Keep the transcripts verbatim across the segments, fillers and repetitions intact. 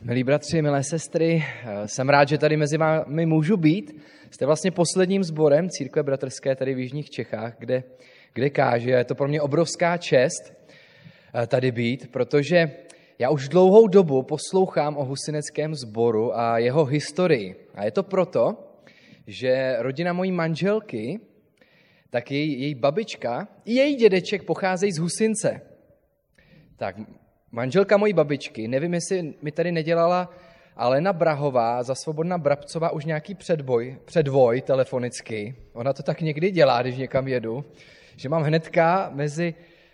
Milí bratři, milé sestry, jsem rád, že tady mezi vámi můžu být. Jste vlastně posledním sborem Církve bratrské tady v jižních Čechách, kde, kde káže. A je to pro mě obrovská čest tady být, protože já už dlouhou dobu poslouchám o husineckém sboru a jeho historii. A je to proto, že rodina mojí manželky, tak její, její babička i její dědeček pocházejí z Husince. Tak manželka mojí babičky, nevím, jestli mi tady nedělala Alena Brahová za Svobodna Brabcová už nějaký předboj, předvoj telefonicky. Ona to tak někdy dělá, když někam jedu, že mám hnedka mezi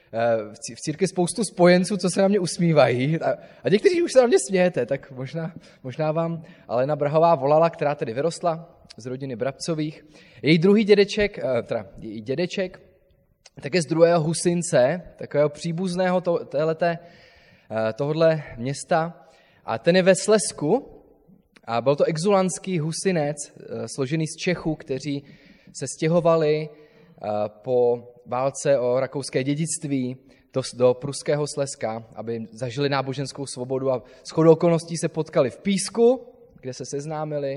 v církvi spoustu spojenců, co se na mě usmívají. A někteří už se na mě smějete, tak možná, možná vám Alena Brahová volala, která tedy vyrostla z rodiny Brabcových. Její druhý dědeček, teda její dědeček, tak je z druhého Husince, takového příbuzného to, téhleté, tohodle města. A ten je ve Slezsku a byl to exulantský Husinec, složený z Čechů, kteří se stěhovali po válce o rakouské dědictví do, do pruského Slezska, aby zažili náboženskou svobodu a shodou okolností se potkali v Písku, kde se seznámili,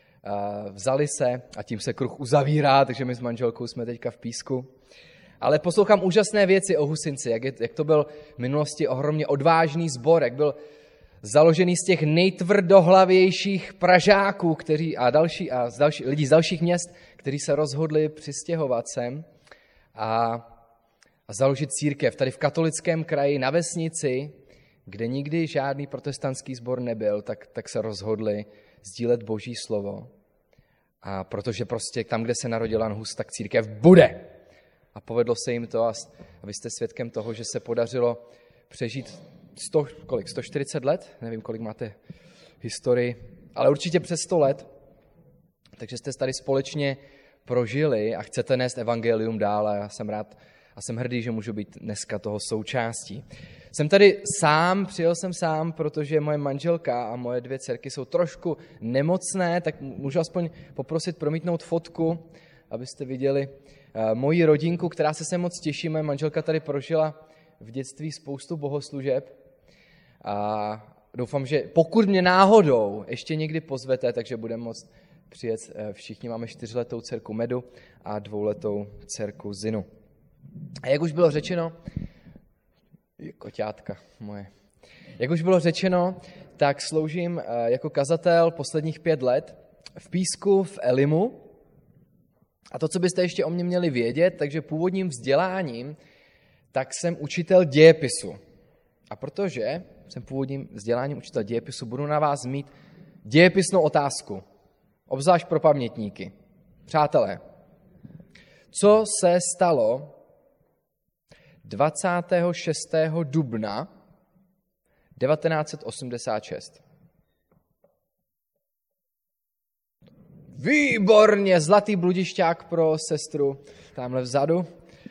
vzali se a tím se kruh uzavírá, takže my s manželkou jsme teďka v Písku. Ale poslouchám úžasné věci o Husinci, jak, je, jak to byl v minulosti ohromně odvážný sbor, jak byl založený z těch nejtvrdohlavějších Pražáků, kteří, a, další, a z další, lidí z dalších měst, kteří se rozhodli přistěhovat sem a, a založit církev tady v katolickém kraji na vesnici, kde nikdy žádný protestantský sbor nebyl, tak, tak se rozhodli sdílet Boží slovo. A protože prostě tam, kde se narodil Jan Hus, tak církev bude. A povedlo se jim to a vy jste svědkem toho, že se podařilo přežít sto, kolik, sto čtyřicet let, nevím, kolik máte historii, ale určitě přes sto let. Takže jste tady společně prožili a chcete nést evangelium dál a já jsem rád a jsem hrdý, že můžu být dneska toho součástí. Jsem tady sám, přijel jsem sám, protože moje manželka a moje dvě dcerky jsou trošku nemocné, tak můžu aspoň poprosit promítnout fotku, abyste viděli moji rodinku, která se sem moc těší. Moje manželka tady prožila v dětství spoustu bohoslužeb a doufám, že pokud mě náhodou ještě někdy pozvete, takže budeme moct přijet všichni. Máme čtyřletou dcerku Medu a dvouletou dcerku Zinu. A jak už bylo řečeno, koťátka moje, jak už bylo řečeno, tak sloužím jako kazatel posledních pět let v Písku, v Elimu. A to, co byste ještě o mě měli vědět, takže původním vzděláním, tak jsem učitel dějepisu. A protože jsem původním vzděláním učitel dějepisu, budu na vás mít dějepisnou otázku, obzvlášť pro pamětníky. Přátelé, co se stalo dvacátého šestého dubna devatenáct set osmdesát šest? Výborně, zlatý bludišťák pro sestru tamhle vzadu.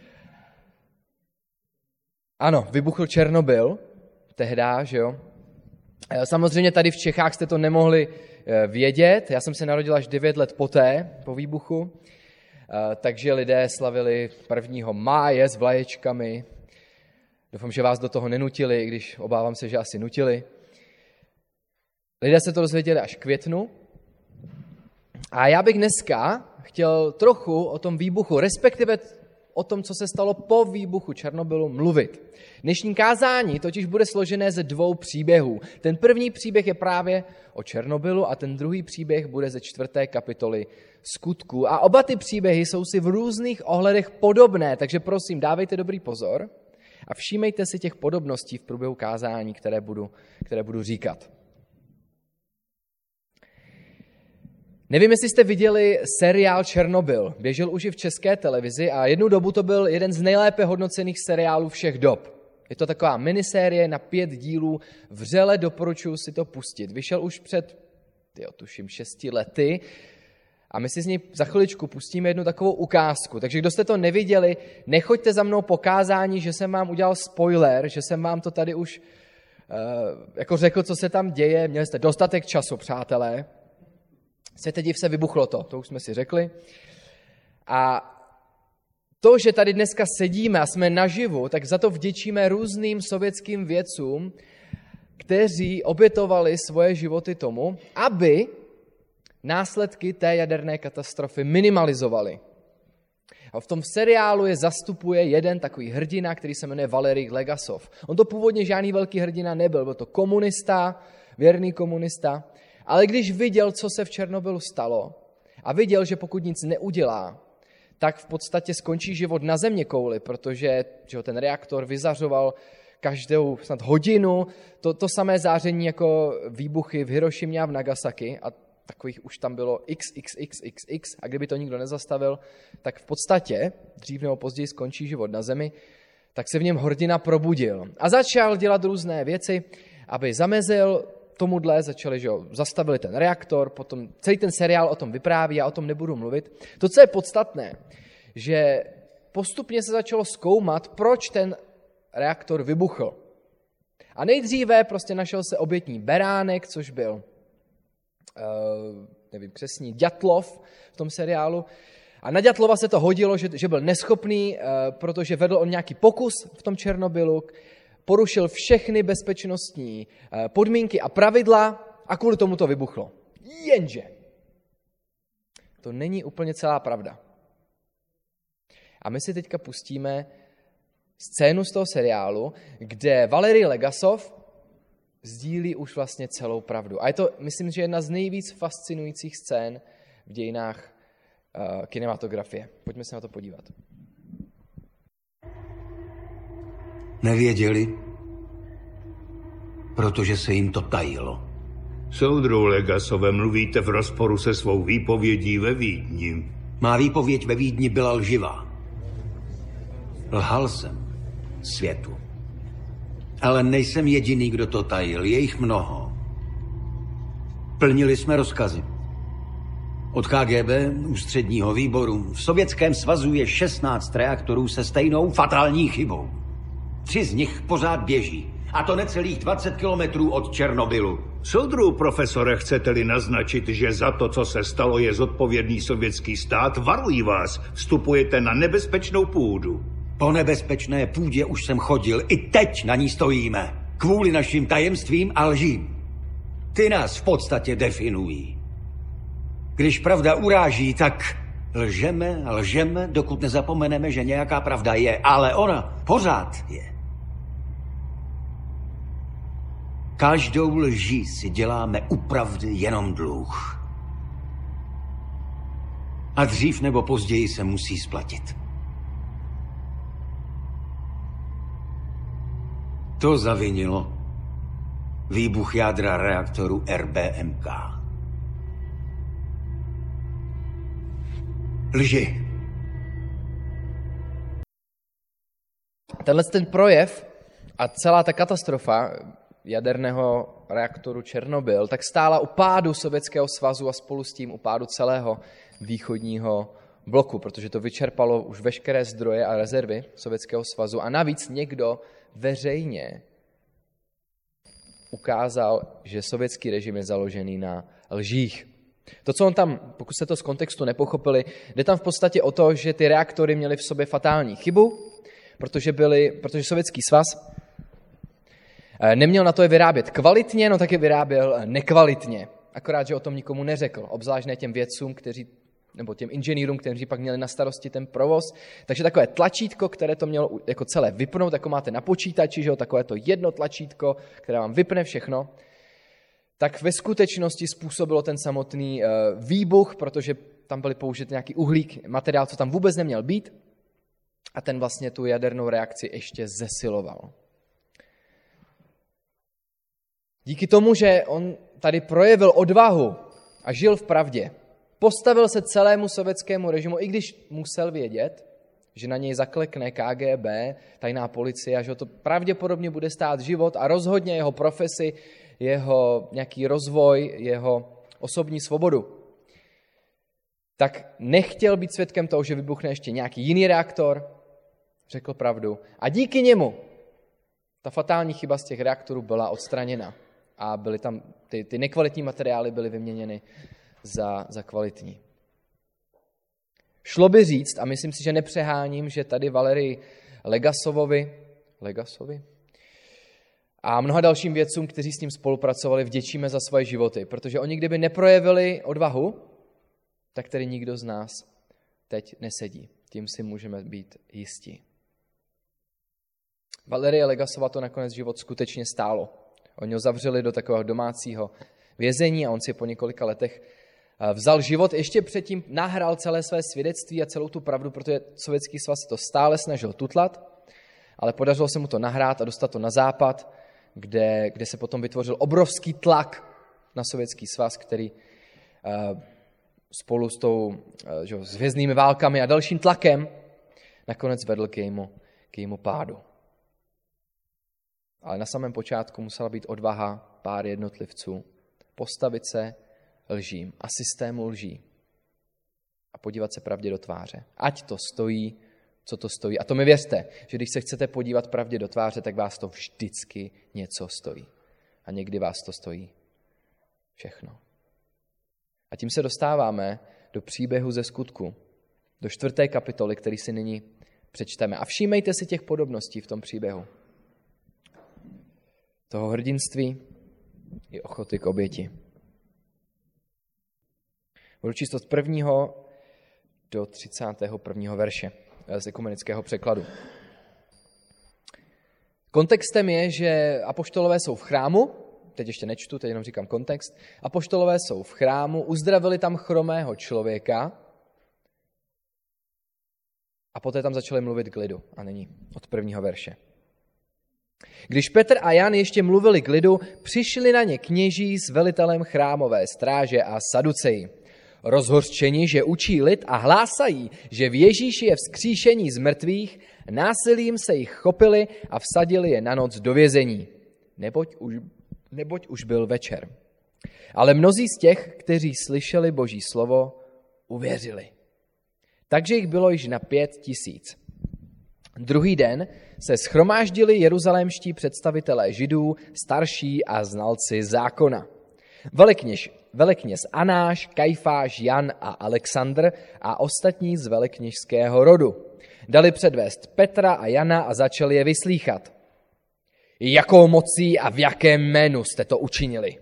Ano, vybuchl Černobyl, tehdá, že jo. Samozřejmě tady v Čechách jste to nemohli vědět, já jsem se narodil až devět let poté, po výbuchu, takže lidé slavili prvního máje s vlaječkami. Doufám, že vás do toho nenutili, i když obávám se, že asi nutili. Lidé se to dozvěděli až v květnu. A já bych dneska chtěl trochu o tom výbuchu, respektive o tom, co se stalo po výbuchu Černobylu, mluvit. Dnešní kázání totiž bude složené ze dvou příběhů. Ten první příběh je právě o Černobylu a ten druhý příběh bude ze čtvrté kapitoly Skutků. A oba ty příběhy jsou si v různých ohledech podobné, takže prosím, dávejte dobrý pozor a všímejte si těch podobností v průběhu kázání, které budu, které budu říkat. Nevím, jestli jste viděli seriál Černobyl. Běžel už i v české televizi a jednu dobu to byl jeden z nejlépe hodnocených seriálů všech dob. Je to taková minisérie na pět dílů. Vřele doporučuji si to pustit. Vyšel už před, tyjo, tuším, šesti lety a my si z něj za chviličku pustíme jednu takovou ukázku. Takže kdo jste to neviděli, nechoďte za mnou po kázání, že jsem vám udělal spoiler, že jsem vám to tady už uh, jako řekl, co se tam děje. Měli jste dostatek času, přátelé. Světe div se, vybuchlo to, to už jsme si řekli. A to, že tady dneska sedíme a jsme naživu, tak za to vděčíme různým sovětským vědcům kteří obětovali svoje životy tomu, aby následky té jaderné katastrofy minimalizovali. A v tom seriálu je zastupuje jeden takový hrdina, který se jmenuje Valerij Legasov. On to původně žádný velký hrdina nebyl, byl to komunista, věrný komunista, ale když viděl, co se v Černobylu stalo a viděl, že pokud nic neudělá, tak v podstatě skončí život na zeměkouli, protože že ten reaktor vyzařoval každou snad hodinu, to, to samé záření jako výbuchy v Hirošimě a v Nagasaki a takových už tam bylo x x x x x a kdyby to nikdo nezastavil, tak v podstatě dřív nebo později skončí život na zemi, tak se v něm hrdina probudil a začal dělat různé věci, aby zamezil tomuhle, začali, že jo, zastavili ten reaktor, potom celý ten seriál o tom vypráví, já o tom nebudu mluvit. To, co je podstatné, že postupně se začalo zkoumat, proč ten reaktor vybuchl. A nejdříve prostě našel se obětní beránek, což byl, uh, nevím, křestní Ďatlov v tom seriálu. A na Ďatlova se to hodilo, že, že byl neschopný, uh, protože vedl on nějaký pokus v tom Černobylu, porušil všechny bezpečnostní uh, podmínky a pravidla a kvůli tomu to vybuchlo. Jenže to není úplně celá pravda. A my si teďka pustíme scénu z toho seriálu, kde Valerij Legasov sdílí už vlastně celou pravdu. A je to, myslím, že jedna z nejvíc fascinujících scén v dějinách uh, kinematografie. Pojďme se na to podívat. Nevěděli, protože se jim to tajilo. Soudru Legasove, mluvíte v rozporu se svou výpovědí ve Vídni. Má výpověď ve Vídni byla lživá. Lhal jsem světu. Ale nejsem jediný, kdo to tajil. Je jich mnoho. Plnili jsme rozkazy. Od K G B, ústředního výboru, v Sovětském svazu je šestnáct reaktorů se stejnou fatální chybou. Tři z nich pořád běží. A to necelých dvacet kilometrů od Černobylu. Soudru, profesore, chcete-li naznačit, že za to, co se stalo, je zodpovědný sovětský stát, varuji vás, vstupujete na nebezpečnou půdu. Po nebezpečné půdě už jsem chodil, i teď na ní stojíme. Kvůli našim tajemstvím a lžím. Ty nás v podstatě definují. Když pravda uráží, tak lžeme a lžeme, dokud nezapomeneme, že nějaká pravda je, ale ona pořád je. Každou lží si děláme u pravdy jenom dluh. A dřív nebo později se musí splatit. To zavinilo výbuch jádra reaktoru R B M K. Lži. Tenhle ten projev a celá ta katastrofa jaderného reaktoru Černobyl tak stála u pádu Sovětského svazu a spolu s tím u pádu celého východního bloku, protože to vyčerpalo už veškeré zdroje a rezervy Sovětského svazu a navíc někdo veřejně ukázal, že sovětský režim je založený na lžích. To, co on tam, pokud jste to z kontextu nepochopili, jde tam v podstatě o to, že ty reaktory měly v sobě fatální chybu, protože, byly, protože Sovětský svaz neměl na to je vyrábět kvalitně, no tak je vyráběl nekvalitně. Akorát, že o tom nikomu neřekl, obzvlášť ne těm vědcům, kteří, nebo těm inženýrům, kteří pak měli na starosti ten provoz. Takže takové tlačítko, které to mělo jako celé vypnout, jako máte na počítači, že jo, takové to jedno tlačítko, které vám vypne všechno, tak ve skutečnosti způsobilo ten samotný uh, výbuch, protože tam byly použity nějaký uhlík, materiál, co tam vůbec neměl být, a ten vlastně tu jadernou reakci ještě zesiloval. Díky tomu, že on tady projevil odvahu a žil v pravdě, postavil se celému sovětskému režimu, i když musel vědět, že na něj zaklekne K G B, tajná policie, a že ho to pravděpodobně bude stát život a rozhodně jeho profesi, jeho nějaký rozvoj, jeho osobní svobodu. Tak nechtěl být svědkem toho, že vybuchne ještě nějaký jiný reaktor, řekl pravdu. A díky němu ta fatální chyba z těch reaktorů byla odstraněna. A byly tam ty, ty nekvalitní materiály byly vyměněny za, za kvalitní. Šlo by říct, a myslím si, že nepřeháním, že tady Valerij Legasovovi, Legasovi a mnoha dalším vědcům, kteří s ním spolupracovali, vděčíme za svoje životy, protože oni kdyby neprojevili odvahu, tak tedy nikdo z nás teď nesedí. Tím si můžeme být jistí. Valerie Legasova to nakonec život skutečně stálo. Oni ho zavřeli do takového domácího vězení a on si po několika letech vzal život. Ještě předtím nahrál celé své svědectví a celou tu pravdu, protože Sovětský svaz to stále snažil tutlat, ale podařilo se mu to nahrát a dostat to na západ, kde, kde se potom vytvořil obrovský tlak na Sovětský svaz, který uh, spolu s, tou, uh, že, s hvězdnými válkami a dalším tlakem nakonec vedl k jejímu, k jejímu pádu. Ale na samém počátku musela být odvaha pár jednotlivců postavit se lžím a systému lží a podívat se pravdě do tváře. Ať to stojí, co to stojí. A to mi věřte, že když se chcete podívat pravdě do tváře, tak vás to vždycky něco stojí. A někdy vás to stojí všechno. A tím se dostáváme do příběhu ze skutku, do čtvrté kapitoly, který si nyní přečteme. A všímejte si těch podobností v tom příběhu. Toho hrdinství i ochoty k oběti. Budu číst od prvního do třicátého prvního verše z ekumenického překladu. Kontextem je, že apoštolové jsou v chrámu, teď ještě nečtu, teď jenom říkám kontext, apoštolové jsou v chrámu, uzdravili tam chromého člověka a poté tam začali mluvit k lidu. A není od prvního verše. Když Petr a Jan ještě mluvili k lidu, přišli na ně kněží s velitelem chrámové stráže a saduceji. Rozhořčeni, že učí lid a hlásají, že v Ježíši je vzkříšení z mrtvých, násilím se jich chopili a vsadili je na noc do vězení, neboť už, neboť už byl večer. Ale mnozí z těch, kteří slyšeli Boží slovo, uvěřili. Takže jich bylo již na pět tisíc. Druhý den se shromáždili jeruzalémští představitelé Židů, starší a znalci zákona. Velekněž, velekněz Anáš, Kajfáš, Jan a Alexandr a ostatní z velekněžského rodu. Dali předvést Petra a Jana a začali je vyslýchat. Jakou mocí a v jakém jménu jste to učinili?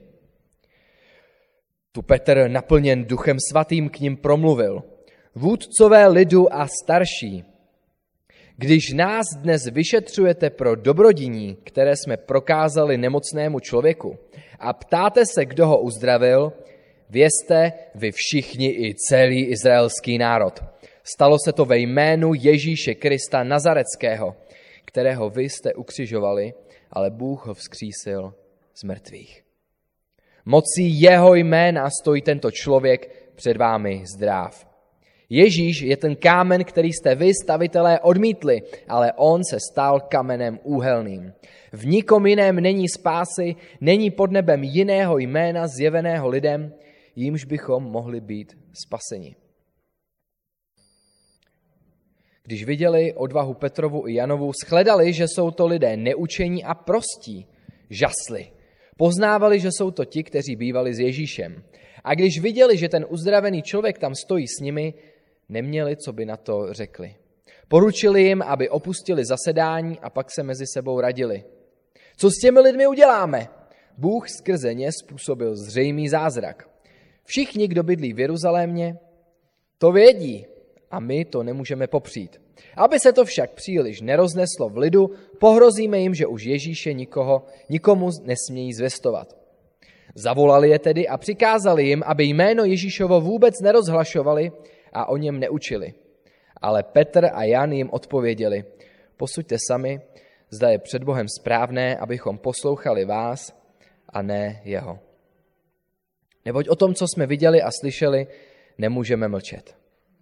Tu Petr, naplněn duchem svatým, k nim promluvil. Vůdcové lidu a starší, když nás dnes vyšetřujete pro dobrodiní, které jsme prokázali nemocnému člověku, a ptáte se, kdo ho uzdravil, vězte vy všichni i celý izraelský národ. Stalo se to ve jménu Ježíše Krista Nazareckého, kterého vy jste ukřižovali, ale Bůh ho vzkřísil z mrtvých. Mocí jeho jména stojí tento člověk před vámi zdrav. Ježíš je ten kámen, který jste vy, stavitelé, odmítli, ale on se stal kamenem úhelným. V nikom jiném není spásy, není pod nebem jiného jména zjeveného lidem, jímž bychom mohli být spaseni. Když viděli odvahu Petrovu i Janovu, shledali, že jsou to lidé neučení a prostí, žasli. Poznávali, že jsou to ti, kteří bývali s Ježíšem. A když viděli, že ten uzdravený člověk tam stojí s nimi, neměli, co by na to řekli. Poručili jim, aby opustili zasedání a pak se mezi sebou radili. Co s těmi lidmi uděláme? Bůh skrze ně způsobil zřejmý zázrak. Všichni, kdo bydlí v Jeruzalémě, to vědí a my to nemůžeme popřít. Aby se to však příliš nerozneslo v lidu, pohrozíme jim, že už Ježíše nikoho, nikomu nesmějí zvestovat. Zavolali je tedy a přikázali jim, aby jméno Ježíšovo vůbec nerozhlašovali a o něm neučili. Ale Petr a Jan jim odpověděli, posuďte sami, zda je před Bohem správné, abychom poslouchali vás a ne jeho. Neboť o tom, co jsme viděli a slyšeli, nemůžeme mlčet.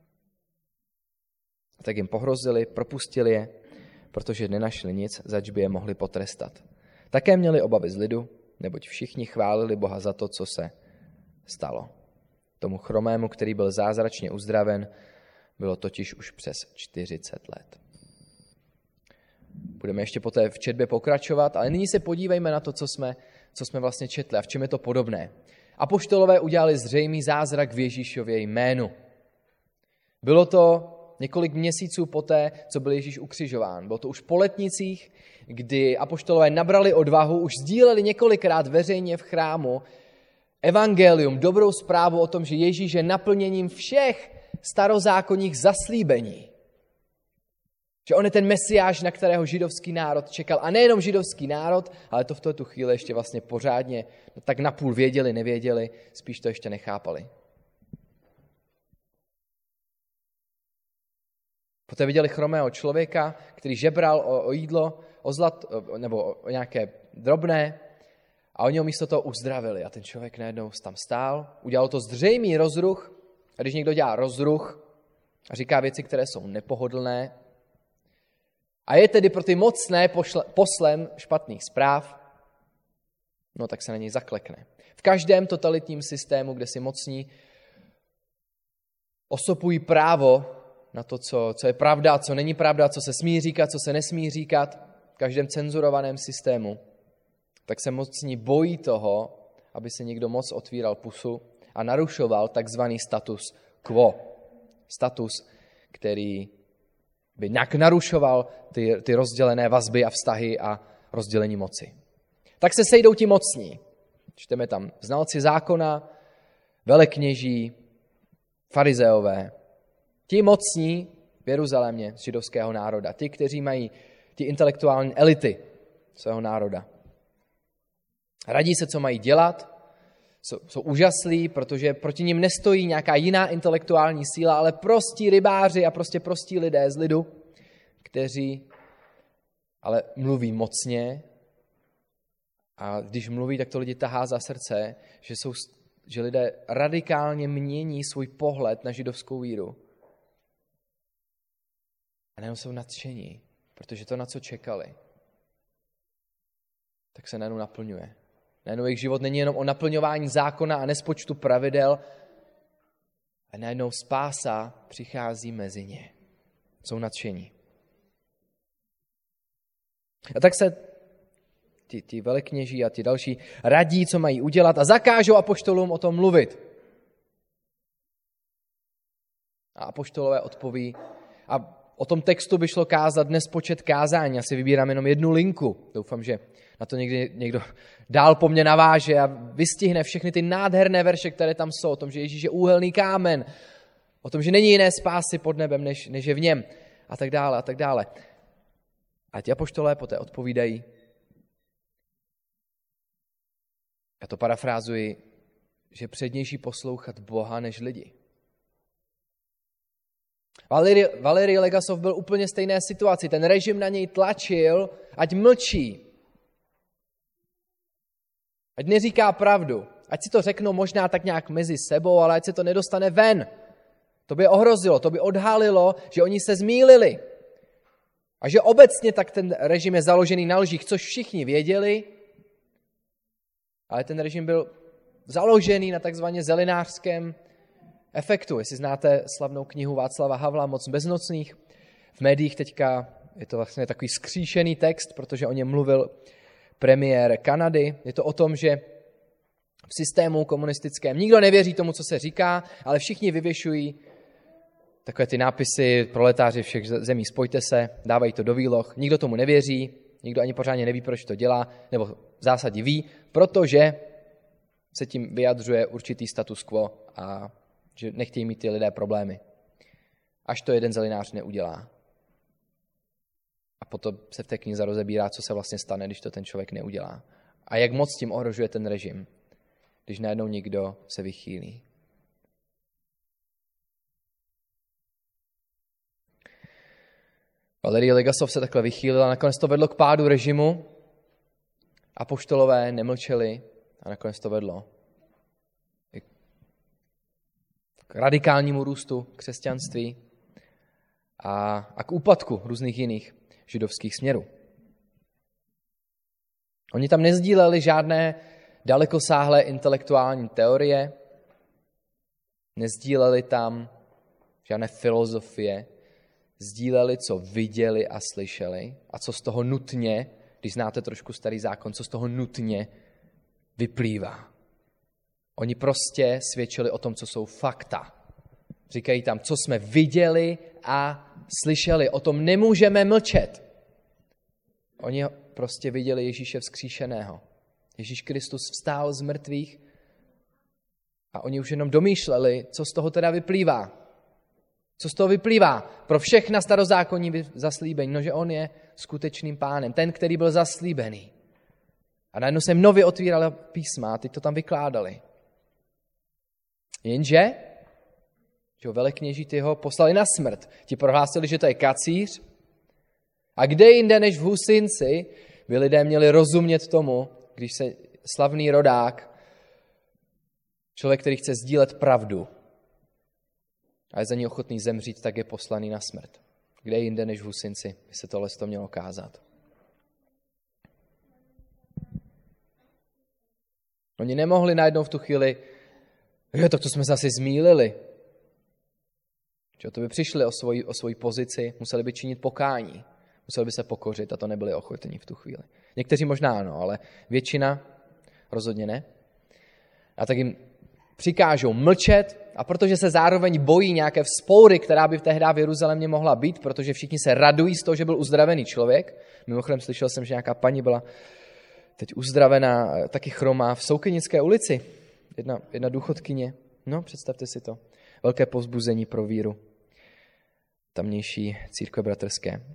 A tak jim pohrozili, propustili je, protože nenašli nic, zač by je mohli potrestat. Také měli obavy z lidu, neboť všichni chválili Boha za to, co se stalo. Tomu chromému, který byl zázračně uzdraven, bylo totiž už přes čtyřicet let. Budeme ještě poté v četbě pokračovat, ale nyní se podívejme na to, co jsme, co jsme vlastně četli a v čem je to podobné. Apoštolové udělali zřejmý zázrak v Ježíšově jménu. Bylo to Několik měsíců poté, co byl Ježíš ukřižován. Bylo to už po letnicích, kdy apoštolové nabrali odvahu, už sdíleli několikrát veřejně v chrámu evangelium, dobrou zprávu o tom, že Ježíš je naplněním všech starozákonních zaslíbení. Že on je ten mesiáš, na kterého židovský národ čekal. A nejenom židovský národ, ale to v tu chvíli ještě vlastně pořádně tak napůl věděli, nevěděli, spíš to ještě nechápali. Poté viděli chromého člověka, který žebral o, o jídlo, o zlat, nebo o nějaké drobné, a oni ho místo toho uzdravili. A ten člověk najednou tam stál, udělal to zřejmý rozruch. A když někdo dělá rozruch a říká věci, které jsou nepohodlné, a je tedy pro ty mocné pošle, poslem špatných zpráv, no tak se na něj zaklekne. V každém totalitním systému, kde si mocní osopují právo na to, co, co je pravda, co není pravda, co se smí říkat, co se nesmí říkat, v každém cenzurovaném systému, tak se mocní bojí toho, aby se někdo moc otvíral pusu a narušoval takzvaný status quo. Status, který by nějak narušoval ty, ty rozdělené vazby a vztahy a rozdělení moci. Tak se sejdou ti mocní. Čteme tam znalci zákona, velekněží, farizeové. Ti mocní v Jeruzalémě z židovského národa. Ti, kteří mají ty intelektuální elity svého národa. Radí se, co mají dělat, jsou, jsou úžaslí, protože proti nim nestojí nějaká jiná intelektuální síla, ale prostí rybáři a prostě prostí lidé z lidu, kteří ale mluví mocně a když mluví, tak to lidi tahá za srdce, že, jsou, že lidé radikálně mění svůj pohled na židovskou víru. A najednou jsou nadšení, protože to, na co čekali, tak se najednou naplňuje. Najednou jejich život není jenom o naplňování zákona a nespočtu pravidel, a najednou spása přichází mezi ně. Jsou nadšení. A tak se ti, ti velekněží a ti další radí, co mají udělat a zakážou apoštolům o tom mluvit. A apoštolové odpoví. A o tom textu by šlo kázat dnes počet kázání. Já si vybírám jenom jednu linku. Doufám, že na to někdy někdo dál po mně naváže a vystihne všechny ty nádherné verše, které tam jsou. O tom, že Ježíš je úhelný kámen. O tom, že není jiné spásy pod nebem, než, než je v něm. A tak dále, a tak dále. A ti apoštolé poté odpovídají. Já to parafrázuji, že je přednější poslouchat Boha než lidi. Valery, Valery Legasov byl úplně stejné situaci. Ten režim na něj tlačil, ať mlčí. Ať neříká pravdu. Ať si to řeknou možná tak nějak mezi sebou, ale ať se to nedostane ven. To by ohrozilo, to by odhalilo, že oni se zmýlili. A že obecně tak ten režim je založený na lžích, což všichni věděli, ale ten režim byl založený na takzvaně zelinářském efektu. Jestli znáte slavnou knihu Václava Havla Moc beznocných, v médiích teďka je to vlastně takový skříšený text, protože o něm mluvil premiér Kanady. Je to o tom, že v systému komunistickém nikdo nevěří tomu, co se říká, ale všichni vyvěšují takové ty nápisy, proletáři všech zemí, spojte se, dávají to do výloh. Nikdo tomu nevěří, nikdo ani pořádně neví, proč to dělá, nebo v zásadě ví, protože se tím vyjadřuje určitý status quo a že nechtějí mít ty lidé problémy. Až to jeden zelinář neudělá. A potom se v té knize rozebírá, co se vlastně stane, když to ten člověk neudělá. A jak moc tím ohrožuje ten režim, když najednou někdo se vychýlí. Valery Legasov se takhle vychýlil a nakonec to vedlo k pádu režimu. Apoštolové nemlčeli a nakonec to vedlo k radikálnímu růstu křesťanství a, a k úpadku různých jiných židovských směrů. Oni tam nezdíleli žádné dalekosáhlé intelektuální teorie, nezdíleli tam žádné filozofie, sdíleli, co viděli a slyšeli a co z toho nutně, když znáte trošku starý zákon, co z toho nutně vyplývá. Oni prostě svědčili o tom, co jsou fakta. Říkají tam, co jsme viděli a slyšeli. O tom nemůžeme mlčet. Oni prostě viděli Ježíše vzkříšeného. Ježíš Kristus vstál z mrtvých a oni už jenom domýšleli, co z toho teda vyplývá. Co z toho vyplývá pro všechna starozákonní zaslíbení? No, že on je skutečným pánem, ten, který byl zaslíbený. A najednou se nově otvírala písma a teď to tam vykládali. Jenže, že velekněží ty ho poslali na smrt. Ti prohlásili, že to je kacíř. A kde jinde než v Husinci by lidé měli rozumět tomu, když se slavný rodák, člověk, který chce sdílet pravdu a je za ní ochotný zemřít, tak je poslaný na smrt. Kde jinde než v Husinci by se tohle to mělo kázat. Oni nemohli najednou v tu chvíli, jo, tak to jsme se asi zmýlili. Že to by přišli o svoji, o svoji pozici, museli by činit pokání, museli by se pokořit a to nebyli ochotní v tu chvíli. Někteří možná ano, ale většina rozhodně ne. A tak jim přikážou mlčet a protože se zároveň bojí nějaké vzpoury, která by v tehdy v Jeruzalémě mohla být, protože všichni se radují z toho, že byl uzdravený člověk. Mimochodem slyšel jsem, že nějaká paní byla teď uzdravená, taky chromá v Soukynické ulici. Jedna, jedna důchodkyně. No, představte si to. Velké povzbuzení pro víru tamnější církve bratrské.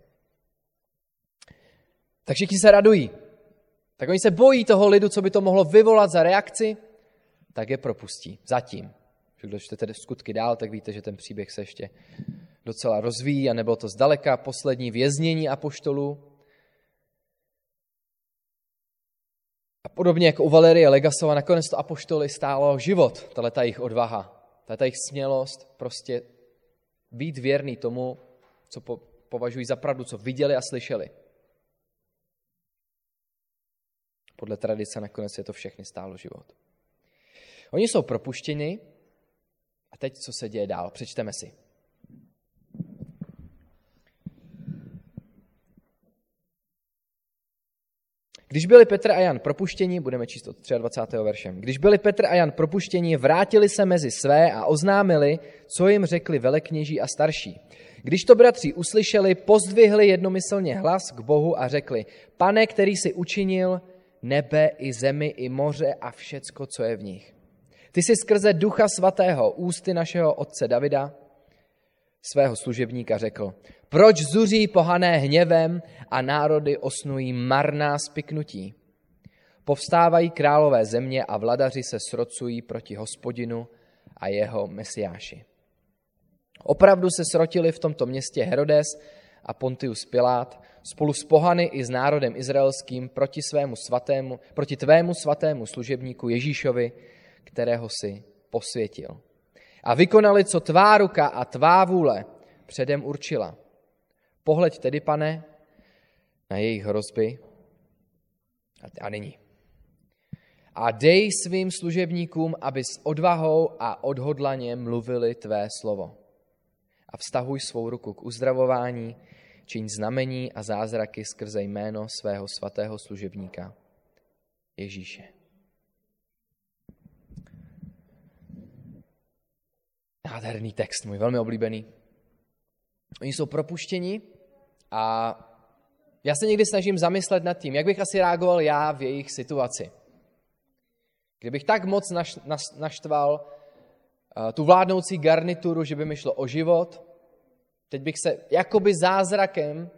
Tak všichni se radují. Tak oni se bojí toho lidu, co by to mohlo vyvolat za reakci, tak je propustí. Zatím. Když čtete skutky dál, tak víte, že ten příběh se ještě docela rozvíjí a nebylo to zdaleka poslední věznění apoštolů. A podobně jako u Valerie Legasova, nakonec to apoštoly stálo život, tato jejich odvaha, tato jejich smělost, prostě být věrný tomu, co po, považují za pravdu, co viděli a slyšeli. Podle tradice nakonec je to všechny stálo život. Oni jsou propuštěni a teď co se děje dál? Přečteme si. Když byli Petr a Jan propuštěni, budeme číst od dvacátého třetího veršem, když byli Petr a Jan propuštěni, vrátili se mezi své a oznámili, co jim řekli velekněží a starší. Když to bratři uslyšeli, pozdvihli jednomyslně hlas k Bohu a řekli, Pane, který jsi učinil nebe i zemi i moře a všecko, co je v nich. Ty jsi skrze Ducha Svatého ústy našeho otce Davida, svého služebníka, řekl, proč zuří pohané hněvem a národy osnují marná spiknutí? Povstávají králové země a vladaři se srocují proti Hospodinu a jeho Mesiáši. Opravdu se srotili v tomto městě Herodes a Pontius Pilát spolu s pohany i s národem izraelským proti svému svatému, proti tvému svatému služebníku Ježíšovi, kterého si posvětil. A vykonali, co tvá ruka a tvá vůle předem určila. Pohleď tedy, Pane, na jejich hrozby a nyní. A dej svým služebníkům, aby s odvahou a odhodlaně mluvili tvé slovo. A vztahuj svou ruku k uzdravování, čiň znamení a zázraky skrze jméno svého svatého služebníka Ježíše. Nádherný text, můj velmi oblíbený. Oni jsou propuštěni a já se někdy snažím zamyslet nad tím, jak bych asi reagoval já v jejich situaci. Kdybych tak moc naš, naš, naštval uh, tu vládnoucí garnituru, že by mi šlo o život, teď bych se jakoby zázrakem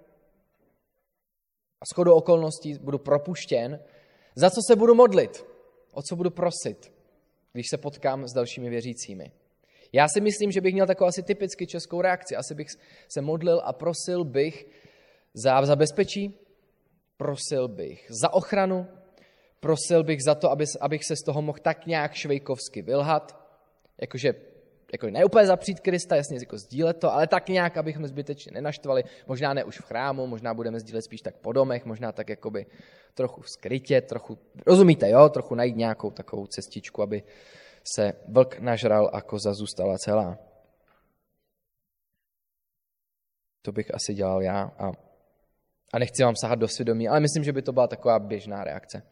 a shodou okolností budu propuštěn, za co se budu modlit, o co budu prosit, když se potkám s dalšími věřícími. Já si myslím, že bych měl takovou asi typicky českou reakci. Asi bych se modlil a prosil bych za, za bezpečí, prosil bych za ochranu, prosil bych za to, aby, abych se z toho mohl tak nějak švejkovsky vylhat, jakože jako ne úplně zapřít Krista, jasně jako sdílet to, ale tak nějak, abychom zbytečně nenaštvali, možná ne už v chrámu, možná budeme sdílet spíš tak po domech, možná tak jakoby trochu skrytě, trochu, rozumíte, jo, trochu najít nějakou takovou cestičku, aby se vlk nažral a koza zůstala celá. To bych asi dělal já a, a nechci vám sahat do svědomí, ale myslím, že by to byla taková běžná reakce.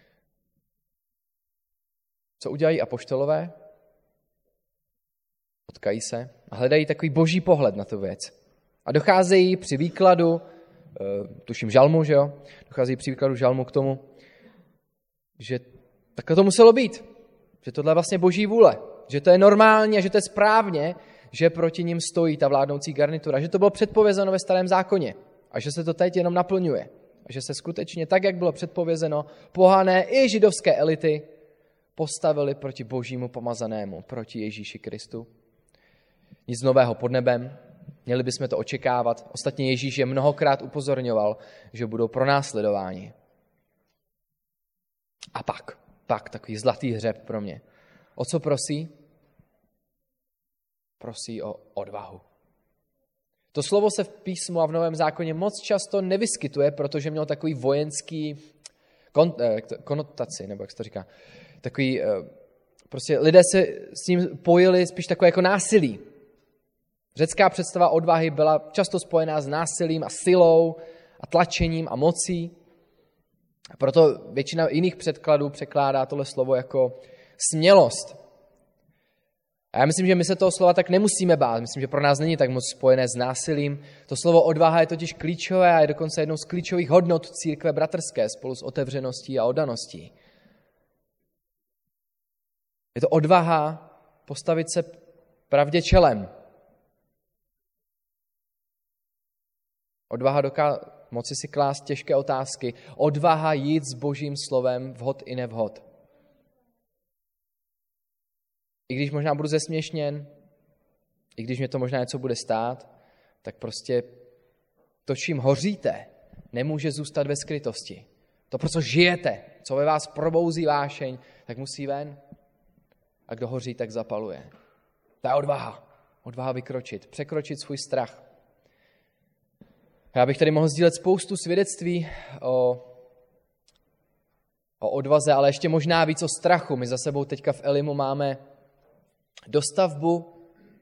Co udělají apoštolové? potkají se a hledají takový boží pohled na tu věc. A docházejí při výkladu, tuším žalmu, že jo, docházejí při výkladu žalmu k tomu, že takhle to muselo být, že tohle je vlastně boží vůle, že to je normální a že to je správně, že proti nim stojí ta vládnoucí garnitura, že to bylo předpovězeno ve Starém zákoně a že se to teď jenom naplňuje. A že se skutečně tak, jak bylo předpovězeno, pohané i židovské elity postavili proti božímu pomazanému, proti Ježíši Kristu. Nic nového pod nebem, měli bychom to očekávat. Ostatně Ježíš je mnohokrát upozorňoval, že budou pronásledováni. A pak, pak takový zlatý hřeb pro mě. O co prosí? Prosí o odvahu. To slovo se v písmu a v Novém zákoně moc často nevyskytuje, protože mělo takový vojenský kon, eh, konotaci, nebo jak se to říká. Takový, eh, prostě lidé se s ním pojili spíš takové jako násilí. Řecká představa odvahy byla často spojená s násilím a silou a tlačením a mocí. A proto většina jiných překladů překládá tohle slovo jako smělost. A já myslím, že my se toho slova tak nemusíme bát. Myslím, že pro nás není tak moc spojené s násilím. To slovo odvaha je totiž klíčové a je dokonce jednou z klíčových hodnot církve bratrské spolu s otevřeností a oddaností. Je to odvaha postavit se pravdě čelem. Odvaha doká moci si klást těžké otázky. Odvaha jít s božím slovem vhod i nevhod. I když možná budu zesměšněn, i když mě to možná něco bude stát, tak prostě to, čím hoříte, nemůže zůstat ve skrytosti. To, pro co žijete, co ve vás probouzí vášeň, tak musí ven. A kdo hoří, tak zapaluje. To je odvaha. Odvaha vykročit, překročit svůj strach. Já bych tady mohl sdílet spoustu svědectví o, o odvaze, ale ještě možná víc o strachu. My za sebou teďka v Elimu máme dostavbu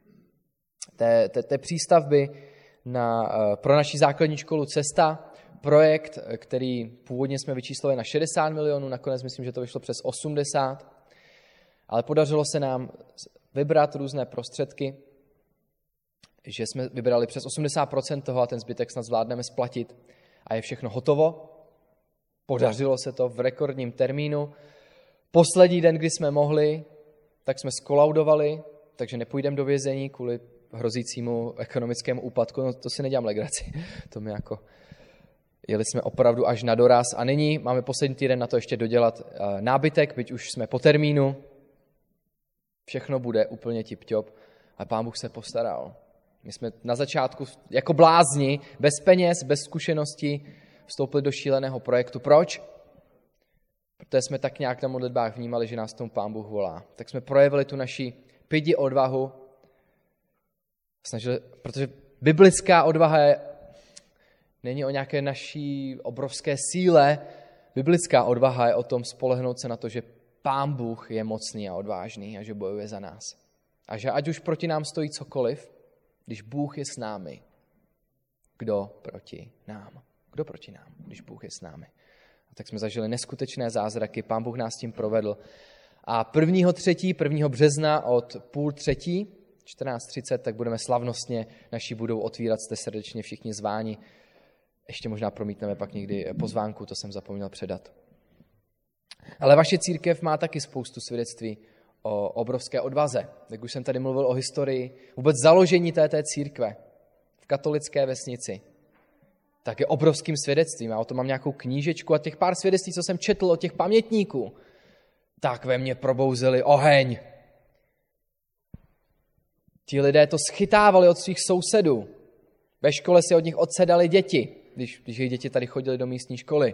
té, té, té přístavby na, pro naši základní školu Cesta. Projekt, který původně jsme vyčíslili na šedesát milionů, nakonec myslím, že to vyšlo přes osmdesát. Ale podařilo se nám vybrat různé prostředky, že jsme vybrali přes osmdesát procent toho a ten zbytek snad zvládneme splatit. A je všechno hotovo. Podařilo se to v rekordním termínu. Poslední den, kdy jsme mohli, tak jsme skolaudovali, takže nepůjdeme do vězení kvůli hrozícímu ekonomickému úpadku. No to si nedělám legraci. To mi jako... Jeli jsme opravdu až na doraz a nyní máme poslední týden na to ještě dodělat nábytek, byť už jsme po termínu. Všechno bude úplně tip-top a Pán Bůh se postaral. My jsme na začátku jako blázni, bez peněz, bez zkušeností vstoupili do šíleného projektu. Proč? Protože jsme tak nějak na modlitbách vnímali, že nás tomu Pán Bůh volá. Tak jsme projevili tu naši pidi odvahu, snažili, protože biblická odvaha je, není o nějaké naší obrovské síle. Biblická odvaha je o tom spolehnout se na to, že Pán Bůh je mocný a odvážný a že bojuje za nás. A že ať už proti nám stojí cokoliv, když Bůh je s námi, kdo proti nám? Kdo proti nám, když Bůh je s námi? A tak jsme zažili neskutečné zázraky, Pán Bůh nás tím provedl. A prvního třetí, prvního března od půl třetí, čtrnáct třicet, tak budeme slavnostně naši budou otvírat, jste srdečně všichni zváni. Ještě možná promítneme pak někdy pozvánku, to jsem zapomněl předat. Ale vaše církev má taky spoustu svědectví o obrovské odvaze. Jak už jsem tady mluvil o historii, vůbec založení této církve v katolické vesnici, tak je obrovským svědectvím. Já o tom mám nějakou knížečku a těch pár svědectví, co jsem četl od těch pamětníků, tak ve mně probouzeli oheň. Ti lidé to schytávali od svých sousedů. Ve škole si od nich odsedali děti, když, když jejich děti tady chodili do místní školy.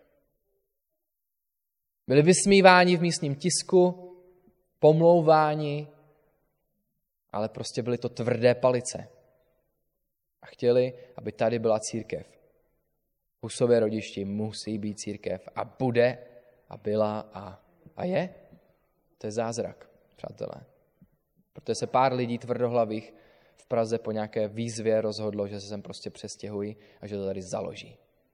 Byli vysmíváni v místním tisku, pomlouváni, ale prostě byly to tvrdé palice. A chtěli, aby tady byla církev. V Husově Rodišti musí být církev a bude a byla a, a je. To je zázrak, přátelé. Protože se pár lidí tvrdohlavých v Praze po nějaké výzvě rozhodlo, že se sem prostě přestěhují a že to tady založí.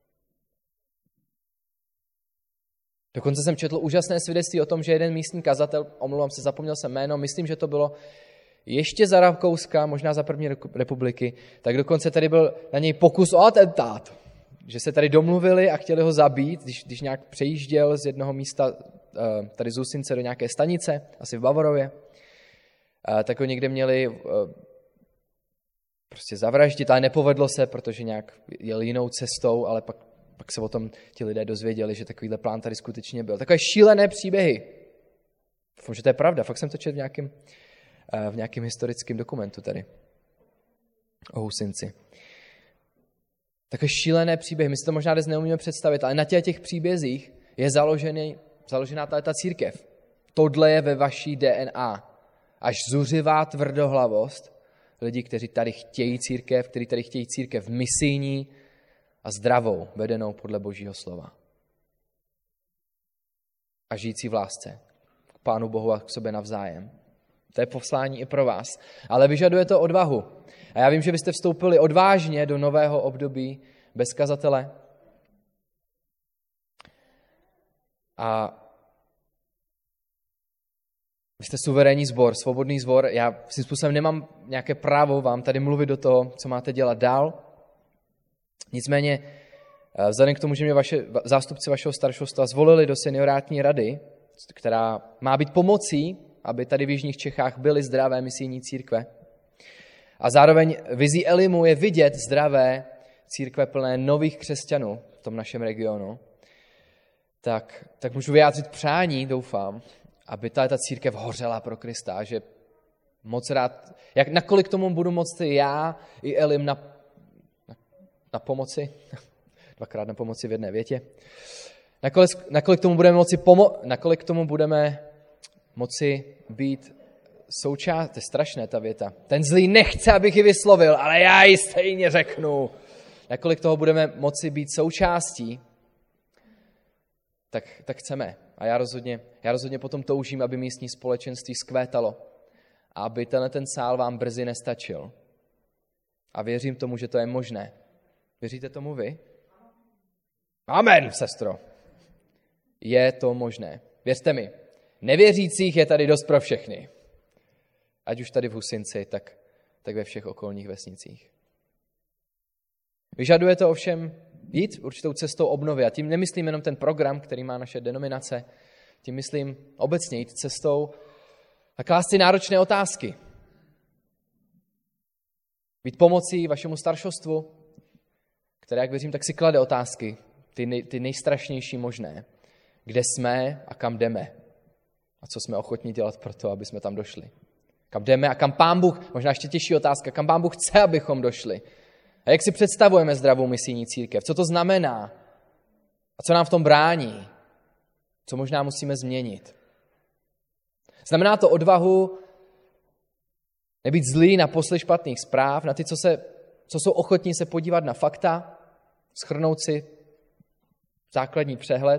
Dokonce jsem četl úžasné svědectví o tom, že jeden místní kazatel, omlouvám se, zapomněl jsem jméno, myslím, že to bylo ještě za Rakouska, možná za první republiky, tak dokonce tady byl na něj pokus o atentát. Že se tady domluvili a chtěli ho zabít, když, když nějak přejížděl z jednoho místa tady z Husince do nějaké stanice, asi v Bavorově, tak ho někde měli prostě zavraždit, ale nepovedlo se, protože nějak jel jinou cestou, ale pak, pak se o tom ti lidé dozvěděli, že takovýhle plán tady skutečně byl. Takové šílené příběhy. Doufám, že to je pravda, fakt jsem to četl v nějakém, v nějakém historickém dokumentu tady o Husinci. Takové šílené příběhy, my si to možná dnes neumíme představit, ale na těch, těch příbězích je založený, založená ta církev. Tohle je ve vaší D N A. Až zuřivá tvrdohlavost lidí, kteří tady chtějí církev, kteří tady chtějí církev misijní a zdravou, vedenou podle Božího slova. A žijící v lásce k Pánu Bohu a k sobě navzájem. To je poslání i pro vás. Ale vyžaduje to odvahu. A já vím, že byste vstoupili odvážně do nového období bez kazatele. A vy jste suverénní sbor, svobodný sbor. Já svým způsobem nemám nějaké právo vám tady mluvit do toho, co máte dělat dál. Nicméně, vzhledem k tomu, že mě vaše, zástupci vašeho staršovstva zvolili do seniorátní rady, která má být pomocí, aby tady v jižních Čechách byly zdravé misijní církve. A zároveň vizí Elimu je vidět zdravé církve plné nových křesťanů v tom našem regionu. Tak, tak můžu vyjádřit přání, doufám, aby ta, ta církev hořela pro Krista, že moc rád, jak nakolik tomu budu moct já i Elim na, na, na pomoci, dvakrát na pomoci v jedné větě, nakolik, nakolik tomu budeme moci pomo- nakolik tomu budeme moci být součást, to je strašné ta věta, ten zlý nechce, abych ji vyslovil, ale já ji stejně řeknu, nakolik toho budeme moci být součástí, tak, tak chceme. A já rozhodně, já rozhodně potom toužím, aby místní společenství zkvétalo a aby tenhle ten sál vám brzy nestačil. A věřím tomu, že to je možné. Věříte tomu vy? Amen, sestro. Je to možné. Věřte mi, nevěřících je tady dost pro všechny. Ať už tady v Husinci, tak, tak ve všech okolních vesnicích. Vyžaduje to ovšem jít určitou cestou obnovy. A tím nemyslím jenom ten program, který má naše denominace, tím myslím obecně jít cestou a klást si náročné otázky. Být pomocí vašemu staršostvu, které, jak věřím, tak si klade otázky, ty, nej, ty nejstrašnější možné. Kde jsme a kam jdeme? A co jsme ochotní dělat pro to, aby jsme tam došli? Kam jdeme a kam Pán Bůh, možná ještě těžší otázka, kam Pán Bůh chce, abychom došli? A jak si představujeme zdravou misijní církev? Co to znamená? A co nám v tom brání? Co možná musíme změnit? Znamená to odvahu nebýt zlý na posly špatných zpráv, na ty, co, se, co jsou ochotní se podívat na fakta, shrnout si základní přehled,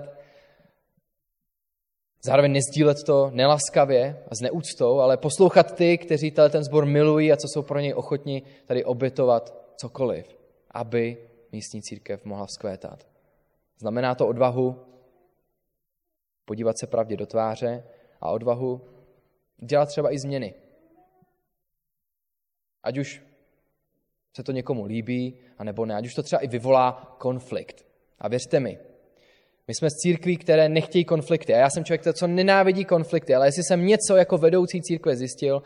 zároveň nezdílet to nelaskavě a s neúctou, ale poslouchat ty, kteří ten sbor milují a co jsou pro něj ochotní tady obětovat cokoliv, aby místní církev mohla vzkvétat. Znamená to odvahu podívat se pravdě do tváře a odvahu dělat třeba i změny. Ať už se to někomu líbí, anebo ne. Ať už to třeba i vyvolá konflikt. A věřte mi, my jsme z církví, které nechtějí konflikty. A já jsem člověk, co nenávidí konflikty, ale jestli jsem něco jako vedoucí církve zjistil,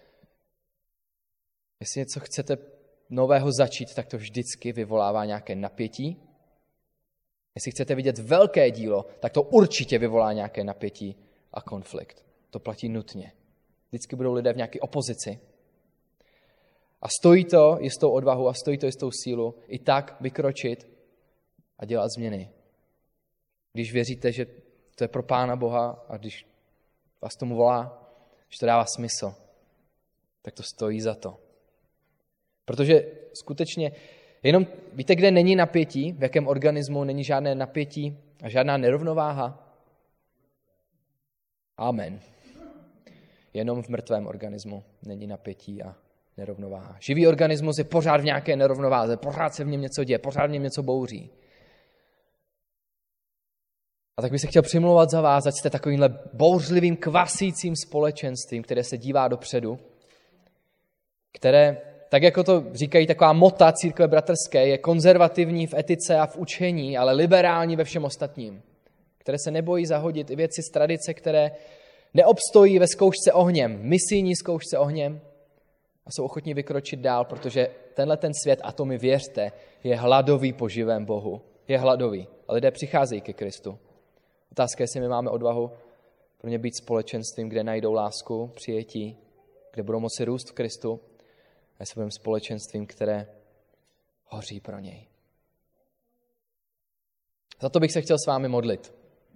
jestli něco chcete nového začít, tak to vždycky vyvolává nějaké napětí. Jestli chcete vidět velké dílo, tak to určitě vyvolá nějaké napětí a konflikt. To platí nutně. Vždycky budou lidé v nějaké opozici. A stojí to jistou odvahu a stojí to jistou sílu i tak vykročit a dělat změny. Když věříte, že to je pro Pána Boha a když vás tomu volá, že to dává smysl, tak to stojí za to. Protože skutečně, jenom víte, kde není napětí, v jakém organismu není žádné napětí a žádná nerovnováha? Amen. Jenom v mrtvém organismu není napětí a nerovnováha. Živý organismus je pořád v nějaké nerovnováze, pořád se v něm něco děje, pořád v něm něco bouří. A tak bych se chtěl přimlouvat za vás, ať jste takovýmhle bouřlivým, kvasícím společenstvím, které se dívá dopředu, které, tak jako to říkají taková mota církve bratrské, je konzervativní v etice a v učení, ale liberální ve všem ostatním, které se nebojí zahodit i věci z tradice, které neobstojí ve zkoušce ohněm, misijní zkoušce ohněm a jsou ochotní vykročit dál, protože tenhle ten svět, a to mi věřte, je hladový po živém Bohu. Je hladový. A lidé přicházejí ke Kristu. Otázka je, jestli my máme odvahu pro ně být společenstvím, kde najdou lásku, přijetí, kde budou moci růst v Kristu, a jestli budeme společenstvím, které hoří pro něj. Za to bych se chtěl s vámi modlit.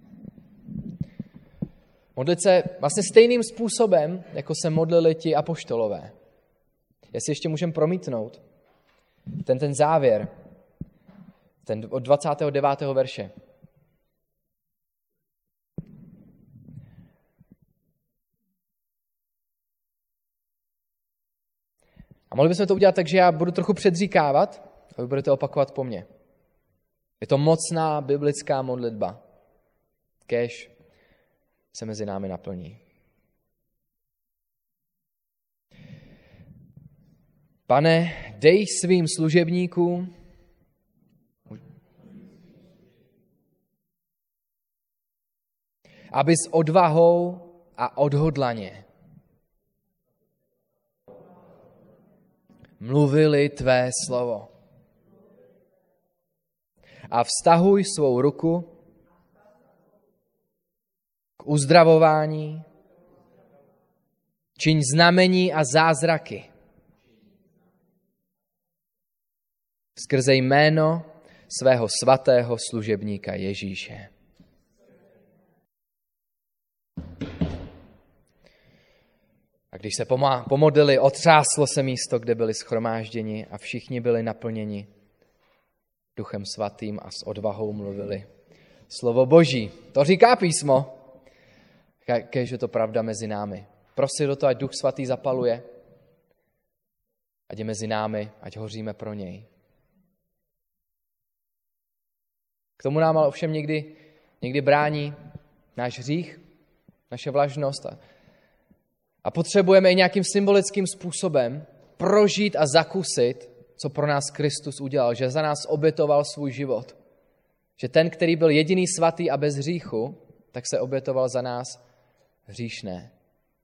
Modlit se vlastně stejným způsobem, jako se modlili ti apoštolové. Jestli ještě můžeme promítnout ten, ten závěr, ten od dvacátého devátého verše. A mohli bychom to udělat tak, že já budu trochu předříkávat a vy budete opakovat po mně. Je to mocná biblická modlitba. Kéž se mezi námi naplní. Pane, dej svým služebníkům aby s odvahou a odhodlaně mluvili tvé slovo. A vztahuj svou ruku k uzdravování, čiň znamení a zázraky. Skrze jméno svého svatého služebníka Ježíše. A když se pomodlili, otřáslo se místo, kde byli shromážděni a všichni byli naplněni Duchem svatým a s odvahou mluvili slovo Boží. To říká písmo. Kéž je to pravda mezi námi. Prosil do toho, ať Duch svatý zapaluje, ať je mezi námi, ať hoříme pro něj. K tomu nám ale ovšem někdy, někdy brání náš hřích, naše vlažnost a, a potřebujeme i nějakým symbolickým způsobem prožít a zakusit, co pro nás Kristus udělal, že za nás obětoval svůj život. Že ten, který byl jediný svatý a bez hříchu, tak se obětoval za nás hříšné.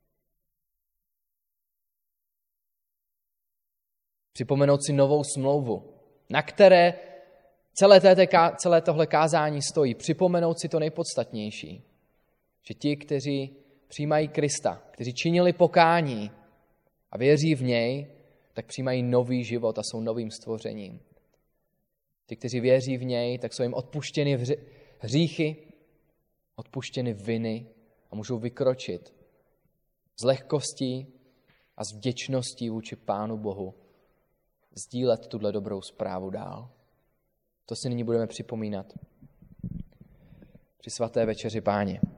Připomenout si novou smlouvu, na které celé, této, celé tohle kázání stojí. Připomenout si to nejpodstatnější. Že ti, kteří přijímají Krista, kteří činili pokání a věří v něj, tak přijímají nový život a jsou novým stvořením. Ti, kteří věří v něj, tak jsou jim odpuštěny hříchy, odpuštěny viny a můžou vykročit s lehkostí a s vděčností vůči Pánu Bohu, sdílet tuhle dobrou zprávu dál. To si nyní budeme připomínat při svaté večeři Páně.